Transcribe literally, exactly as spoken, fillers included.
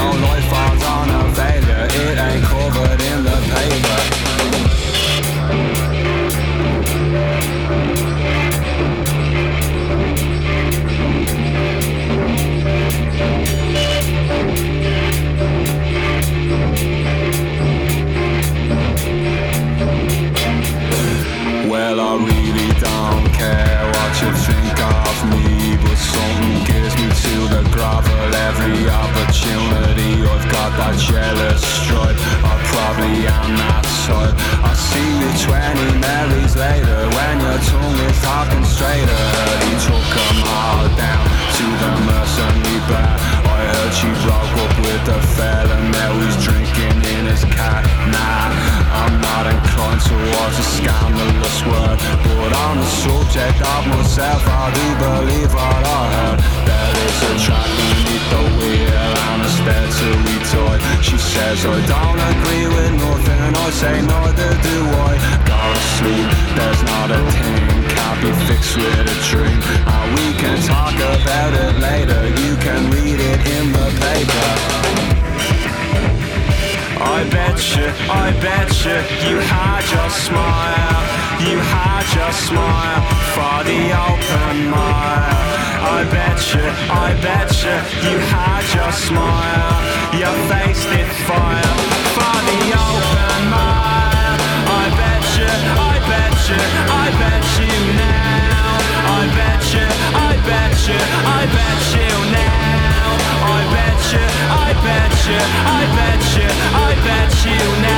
your life falls on a failure, it ain't covered in the paper. Well, I really don't care what you think of me, but something gives me to the gravel every opportunity. I've got that jealous stripe, I probably am that type. I see you twenty Marys later, when your tongue is talking straighter. He took them all down to the mercenary bar. I heard she broke up with the fella, now he's drinking in his car. Nah, I'm not inclined towards a scandalous word, but on the subject of myself, I do believe what I heard. There is a track beneath the wheel and a spare till we die. She says I don't agree with nothing, I say neither do I. Go to sleep, there's not a thing can't be fixed with a dream, and we can talk about it later, you can read it in the paper. I betcha, I betcha, you had your smile, you had your smile for the open mile. I betcha, I betcha, you had your smile, your face did fire for the open mile. I betcha, I betcha, I bet you now. I betcha, I betcha, I bet you now. I betcha, I betcha, I betcha, I bet you now.